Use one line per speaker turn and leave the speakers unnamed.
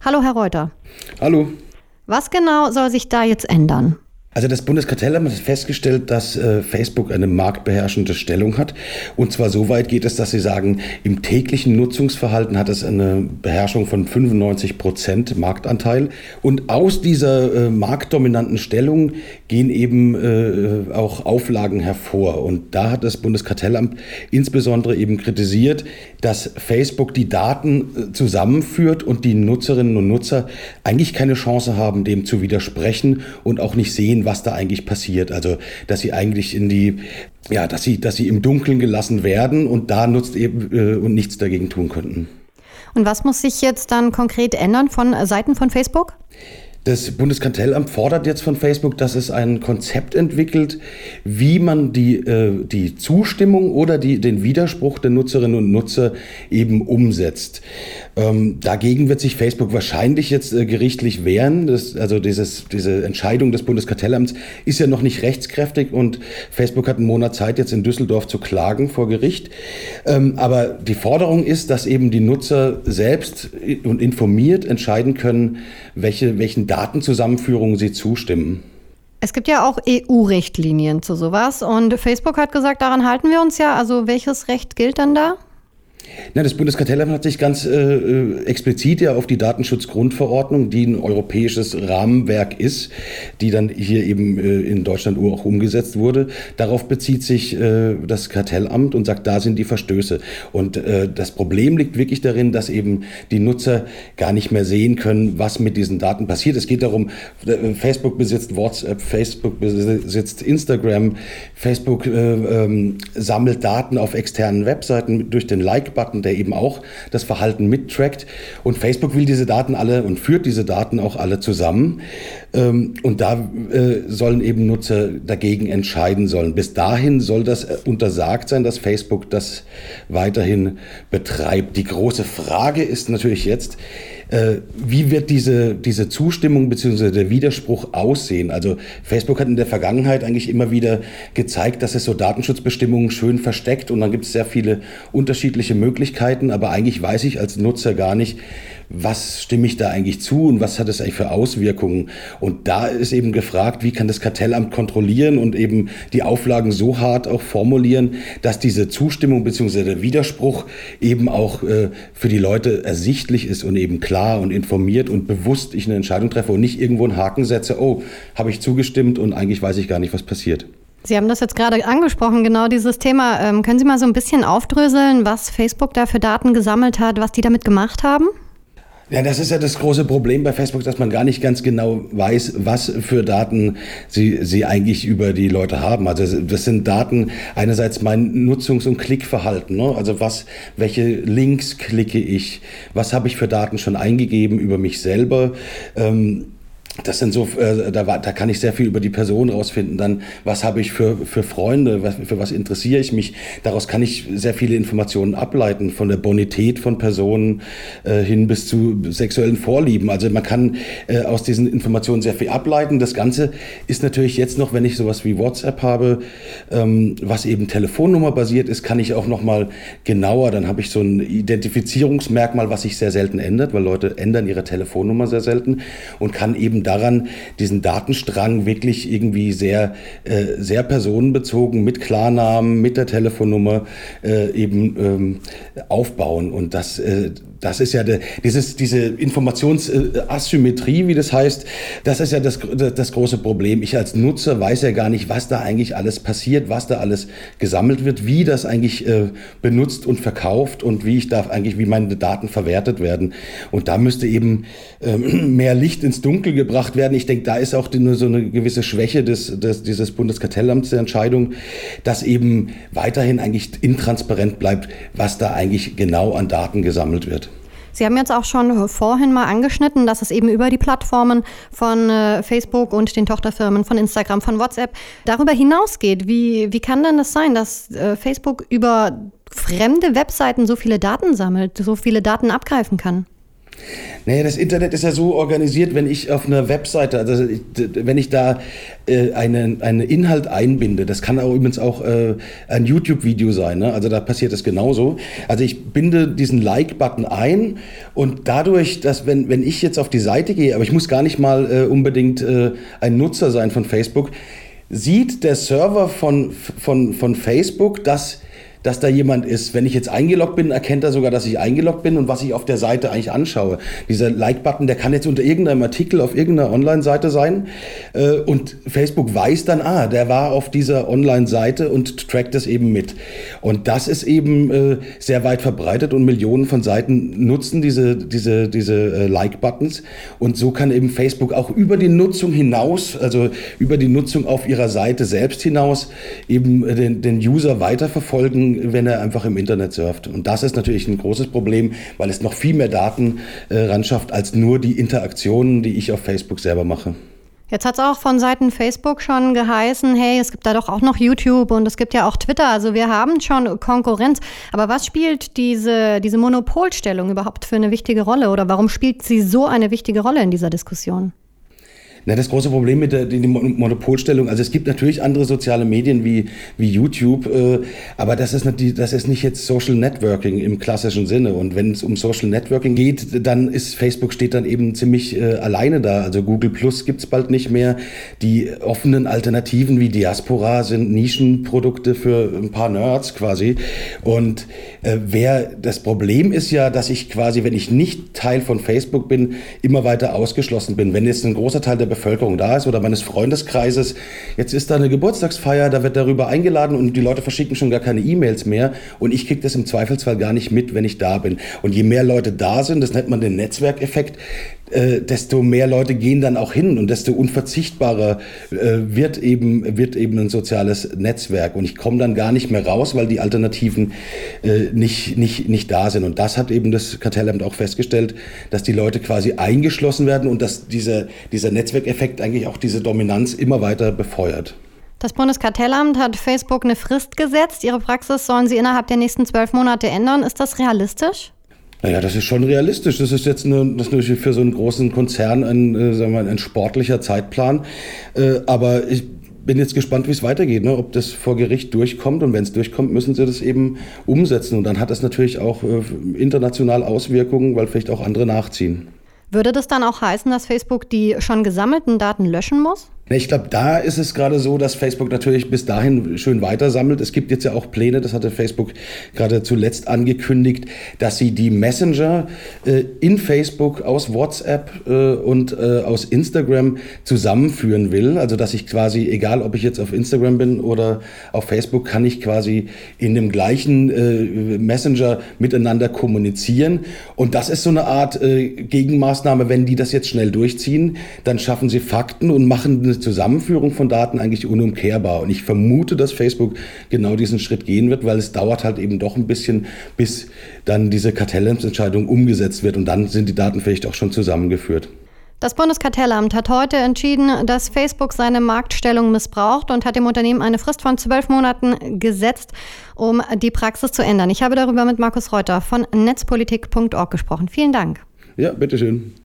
Hallo, Herr Reuter.
Hallo.
Was genau soll sich da jetzt ändern?
Also das Bundeskartellamt hat festgestellt, dass Facebook eine marktbeherrschende Stellung hat. Und zwar so weit geht es, dass sie sagen, im täglichen Nutzungsverhalten hat es eine Beherrschung von 95% Marktanteil. Und aus dieser marktdominanten Stellung gehen eben auch Auflagen hervor. Und da hat das Bundeskartellamt insbesondere eben kritisiert, dass Facebook die Daten zusammenführt und die Nutzerinnen und Nutzer eigentlich keine Chance haben, dem zu widersprechen und auch nicht sehen, was da eigentlich passiert. Also, dass sie eigentlich dass sie im Dunkeln gelassen werden und da nutzt eben und nichts dagegen tun könnten.
Und was muss sich jetzt dann konkret ändern von Seiten von Facebook?
Das Bundeskartellamt fordert jetzt von Facebook, dass es ein Konzept entwickelt, wie man die Zustimmung oder den Widerspruch der Nutzerinnen und Nutzer eben umsetzt. Dagegen wird sich Facebook wahrscheinlich jetzt gerichtlich wehren. Diese Entscheidung des Bundeskartellamts ist ja noch nicht rechtskräftig und Facebook hat einen Monat Zeit, jetzt in Düsseldorf zu klagen vor Gericht. Aber die Forderung ist, dass eben die Nutzer selbst und informiert entscheiden können, welchen Datenzusammenführungen sie zustimmen.
Es gibt ja auch EU-Richtlinien zu sowas und Facebook hat gesagt, daran halten wir uns ja. Also welches Recht gilt dann da?
Das Bundeskartellamt hat sich ganz explizit ja auf die Datenschutzgrundverordnung, die ein europäisches Rahmenwerk ist, die dann hier eben in Deutschland auch umgesetzt wurde. Darauf bezieht sich das Kartellamt und sagt, da sind die Verstöße. Und das Problem liegt wirklich darin, dass eben die Nutzer gar nicht mehr sehen können, was mit diesen Daten passiert. Es geht darum, Facebook besitzt WhatsApp, Facebook besitzt Instagram, Facebook sammelt Daten auf externen Webseiten durch den Like-Button, der eben auch das Verhalten mittrackt. Und Facebook will diese Daten alle und führt diese Daten auch alle zusammen. Und da sollen eben Nutzer dagegen entscheiden sollen. Bis dahin soll das untersagt sein, dass Facebook das weiterhin betreibt. Die große Frage ist natürlich jetzt, wie wird diese Zustimmung bzw. der Widerspruch aussehen? Also Facebook hat in der Vergangenheit eigentlich immer wieder gezeigt, dass es so Datenschutzbestimmungen schön versteckt und dann gibt es sehr viele unterschiedliche Möglichkeiten, aber eigentlich weiß ich als Nutzer gar nicht, was stimme ich da eigentlich zu und was hat es eigentlich für Auswirkungen? Und da ist eben gefragt, wie kann das Kartellamt kontrollieren und eben die Auflagen so hart auch formulieren, dass diese Zustimmung bzw. der Widerspruch eben auch für die Leute ersichtlich ist und eben klar und informiert und bewusst ich eine Entscheidung treffe und nicht irgendwo einen Haken setze, oh, habe ich zugestimmt und eigentlich weiß ich gar nicht, was passiert.
Sie haben das jetzt gerade angesprochen, genau dieses Thema. Können Sie mal so ein bisschen aufdröseln, was Facebook da für Daten gesammelt hat, was die damit gemacht haben?
Ja, das ist ja das große Problem bei Facebook, dass man gar nicht ganz genau weiß, was für Daten sie eigentlich über die Leute haben. Also das sind Daten, einerseits mein Nutzungs- und Klickverhalten, ne? Also welche Links klicke ich, was habe ich für Daten schon eingegeben über mich selber, das sind so, da kann ich sehr viel über die Person rausfinden. Dann, was habe ich für Freunde, für was interessiere ich mich? Daraus kann ich sehr viele Informationen ableiten, von der Bonität von Personen hin bis zu sexuellen Vorlieben. Also man kann aus diesen Informationen sehr viel ableiten. Das Ganze ist natürlich jetzt noch, wenn ich sowas wie WhatsApp habe, was eben Telefonnummer basiert ist, kann ich auch noch mal genauer, dann habe ich so ein Identifizierungsmerkmal, was sich sehr selten ändert, weil Leute ändern ihre Telefonnummer sehr selten und kann eben daran diesen Datenstrang wirklich irgendwie sehr personenbezogen mit Klarnamen, mit der Telefonnummer aufbauen. Und das ist ja diese Informationsasymmetrie, wie das heißt, das ist ja das große Problem. Ich als Nutzer weiß ja gar nicht, was da eigentlich alles passiert, was da alles gesammelt wird, wie das eigentlich benutzt und verkauft und wie meine Daten verwertet werden. Und da müsste eben mehr Licht ins Dunkel gebracht werden. Ich denke, da ist auch nur so eine gewisse Schwäche dieses Bundeskartellamts der Entscheidung, dass eben weiterhin eigentlich intransparent bleibt, was da eigentlich genau an Daten gesammelt wird.
Sie haben jetzt auch schon vorhin mal angeschnitten, dass es eben über die Plattformen von Facebook und den Tochterfirmen von Instagram, von WhatsApp darüber hinausgeht. Wie kann denn das sein, dass Facebook über fremde Webseiten so viele Daten sammelt, so viele Daten abgreifen kann?
Naja, das Internet ist ja so organisiert, wenn ich auf einer Webseite, also wenn ich da einen Inhalt einbinde, das kann auch übrigens auch ein YouTube-Video sein, ne? Also da passiert das genauso. Also ich binde diesen Like-Button ein und dadurch, dass wenn ich jetzt auf die Seite gehe, aber ich muss gar nicht mal unbedingt ein Nutzer sein von Facebook, sieht der Server von Facebook, dass da jemand ist. Wenn ich jetzt eingeloggt bin, erkennt er sogar, dass ich eingeloggt bin und was ich auf der Seite eigentlich anschaue. Dieser Like-Button, der kann jetzt unter irgendeinem Artikel auf irgendeiner Online-Seite sein und Facebook weiß dann, der war auf dieser Online-Seite und trackt das eben mit. Und das ist eben sehr weit verbreitet und Millionen von Seiten nutzen diese Like-Buttons und so kann eben Facebook auch über die Nutzung hinaus, also über die Nutzung auf ihrer Seite selbst hinaus eben den User weiterverfolgen, wenn er einfach im Internet surft. Und das ist natürlich ein großes Problem, weil es noch viel mehr Daten ran schafft, als nur die Interaktionen, die ich auf Facebook selber mache.
Jetzt hat es auch von Seiten Facebook schon geheißen, hey, es gibt da doch auch noch YouTube und es gibt ja auch Twitter, also wir haben schon Konkurrenz. Aber was spielt diese Monopolstellung überhaupt für eine wichtige Rolle oder warum spielt sie so eine wichtige Rolle in dieser Diskussion?
Na, das große Problem mit der Monopolstellung, also es gibt natürlich andere soziale Medien wie YouTube, aber das ist nicht jetzt Social Networking im klassischen Sinne. Und wenn es um Social Networking geht, dann ist Facebook steht dann eben ziemlich alleine da. Also Google Plus gibt's bald nicht mehr. Die offenen Alternativen wie Diaspora sind Nischenprodukte für ein paar Nerds quasi. Und das Problem ist ja, dass ich quasi, wenn ich nicht Teil von Facebook bin, immer weiter ausgeschlossen bin. Wenn jetzt ein großer Teil der Bevölkerung da ist oder meines Freundeskreises, jetzt ist da eine Geburtstagsfeier, da wird darüber eingeladen und die Leute verschicken schon gar keine E-Mails mehr und ich kriege das im Zweifelsfall gar nicht mit, wenn ich da bin. Und je mehr Leute da sind, das nennt man den Netzwerkeffekt, desto mehr Leute gehen dann auch hin und desto unverzichtbarer wird eben ein soziales Netzwerk. Und ich komme dann gar nicht mehr raus, weil die Alternativen nicht da sind. Und das hat eben das Kartellamt auch festgestellt, dass die Leute quasi eingeschlossen werden und dass dieser Netzwerkeffekt eigentlich auch diese Dominanz immer weiter befeuert.
Das Bundeskartellamt hat Facebook eine Frist gesetzt. Ihre Praxis sollen Sie innerhalb der nächsten 12 Monate ändern. Ist das realistisch?
Naja, das ist schon realistisch. Das ist jetzt das ist natürlich für so einen großen Konzern ein sportlicher Zeitplan. Aber ich bin jetzt gespannt, wie es weitergeht, ne? Ob das vor Gericht durchkommt. Und wenn es durchkommt, müssen sie das eben umsetzen. Und dann hat das natürlich auch international Auswirkungen, weil vielleicht auch andere nachziehen.
Würde das dann auch heißen, dass Facebook die schon gesammelten Daten löschen muss?
Ich glaube, da ist es gerade so, dass Facebook natürlich bis dahin schön weiter sammelt. Es gibt jetzt ja auch Pläne, das hatte Facebook gerade zuletzt angekündigt, dass sie die Messenger in Facebook aus WhatsApp und aus Instagram zusammenführen will. Also dass ich quasi, egal ob ich jetzt auf Instagram bin oder auf Facebook, kann ich quasi in dem gleichen Messenger miteinander kommunizieren. Und das ist so eine Art Gegenmaßnahme, wenn die das jetzt schnell durchziehen, dann schaffen sie Fakten und machen eine Zusammenführung von Daten eigentlich unumkehrbar. Und ich vermute, dass Facebook genau diesen Schritt gehen wird, weil es dauert halt eben doch ein bisschen, bis dann diese Kartellamtsentscheidung umgesetzt wird und dann sind die Daten vielleicht auch schon zusammengeführt.
Das Bundeskartellamt hat heute entschieden, dass Facebook seine Marktstellung missbraucht und hat dem Unternehmen eine Frist von 12 Monaten gesetzt, um die Praxis zu ändern. Ich habe darüber mit Markus Reuter von netzpolitik.org gesprochen. Vielen Dank.
Ja, bitteschön.